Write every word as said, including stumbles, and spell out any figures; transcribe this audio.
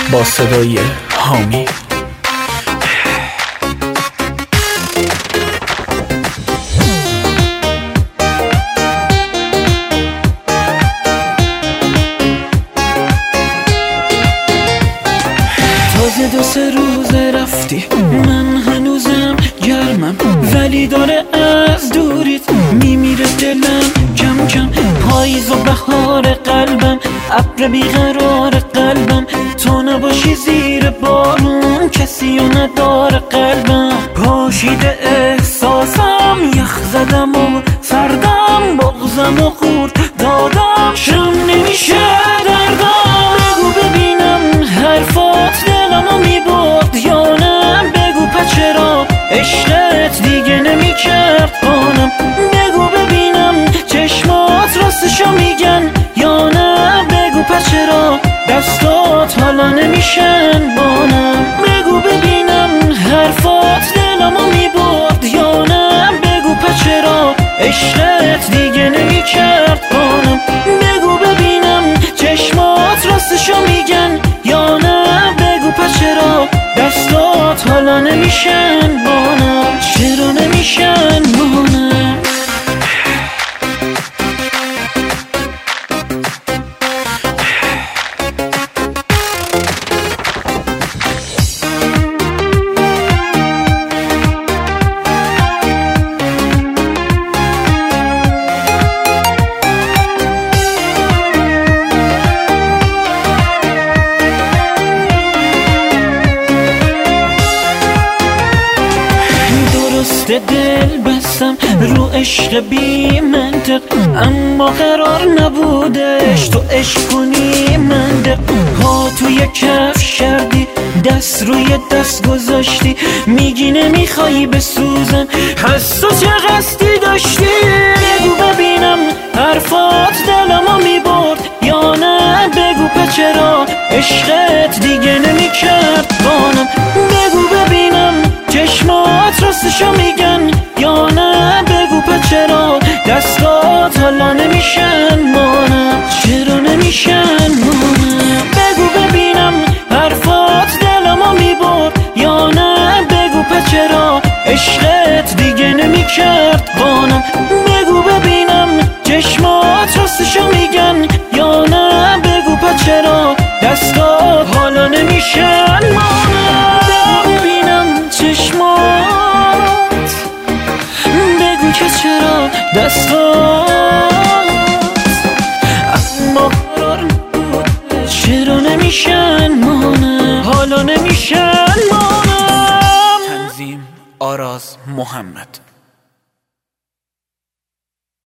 با صدای حامی. تازه دو سه روزه رفتی، من هنوزم گرمم، ولی داره از دوریت میمیره دلم کم کم. پاییز و بهار قلبم، ابر بیقرار قلبم، تو نباشی زیر بارون کسی و نداره قلبم. پاشیده احساسم، یخ زدم و سردم، بغزم و خورد دادم، شم نمیشه دردم. بگو ببینم حرفات دلمو میبرد یا نه، بگو پس چرا عشقت دیگه نمیکرد قانم. بگو ببینم چشمات راستشو میگن یا نه، بگو پس چرا دستات حالا نمیشن بانم. بگو ببینم حرفات دلمو میبرد یا نه، بگو پس چرا عشقت دیگه نمیکرد قانم. بگو ببینم چشمات راستشو میگن یا نه، بگو پس چرا دستات حالا نمیشن بانم. چرا نمیشن بانم؟ دل بستم رو عشق بی منطق، اما قرار نبودش تو عشق کنی منطق. پا توی کف کردی، دست روی دست گذاشتی، میگی نمیخوایی بسوزم، پس تو چه قصدی داشتی؟ بگو ببینم حرفات دلمو میبرد یا نه، بگو پس چرا عشقت دیگه نمیکرد قانم. بگو ببینم چشمات راستشو میگن یا نه، بگو پس چرا دستات حالا نمیشن مانم. چرا نمیشن مانم؟ بگو ببینم حرفات دلمو میبرد یا نه، بگو پس چرا عشقت دیگه نمیکرد قانم. بگو ببینم چشمات راستشو میگن یا نه، بگو پس چرا دستات حالا نمیشن مانم. بگو ببینم چشمات، بگو که چرا دستات اما قرار نبود، چرا نمیشن مانم، حالا نمیشن مانم. تنظیم آراز محمد.